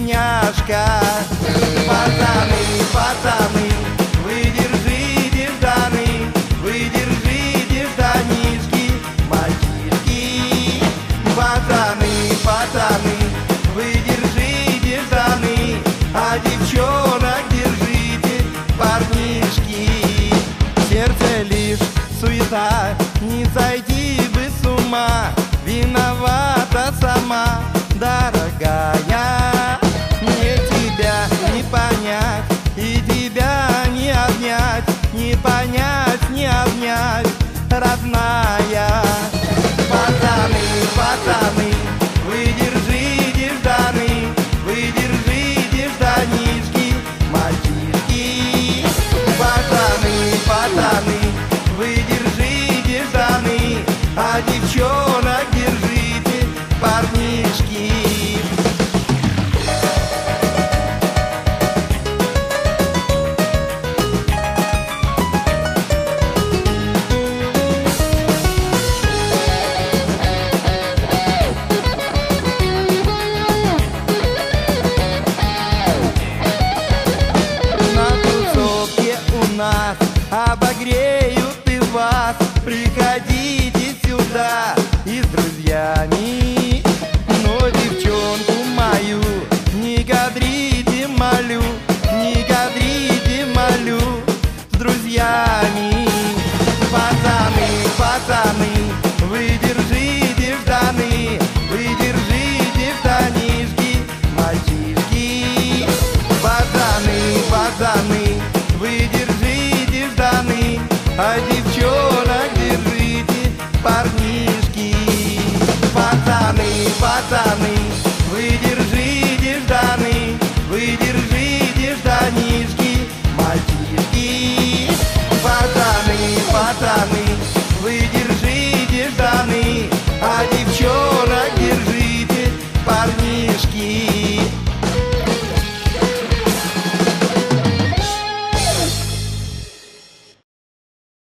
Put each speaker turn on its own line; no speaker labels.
бедняжка. Пацаны, пацаны, вы держите штаны, вы держите штанишки, мальчишки. Пацаны, пацаны, вы держите штаны, а девчонок держите, парнишки. Сердце лишь суета, не сойти бы с ума, виновата сама, дорогая. Мне тебя не понять и тебя не обнять, не понять, не обнять, родная. Пацаны, пацаны, вы держите штаны, вы держите штанишки, мальчишки. Пацаны, пацаны, вы держите штаны, а девчонок держите, парнишки. Обогреют и вас, приходите сюда и с друзьями. Но девчонку мою не кадрите, молю, не кадрите, молю, с друзьями. Пацаны, пацаны, вы держите штаны, вы держите штанишки, мальчишки. Пацаны, пацаны, вы держите штаны, а девчонок держите, парнишки. Пацаны, пацаны,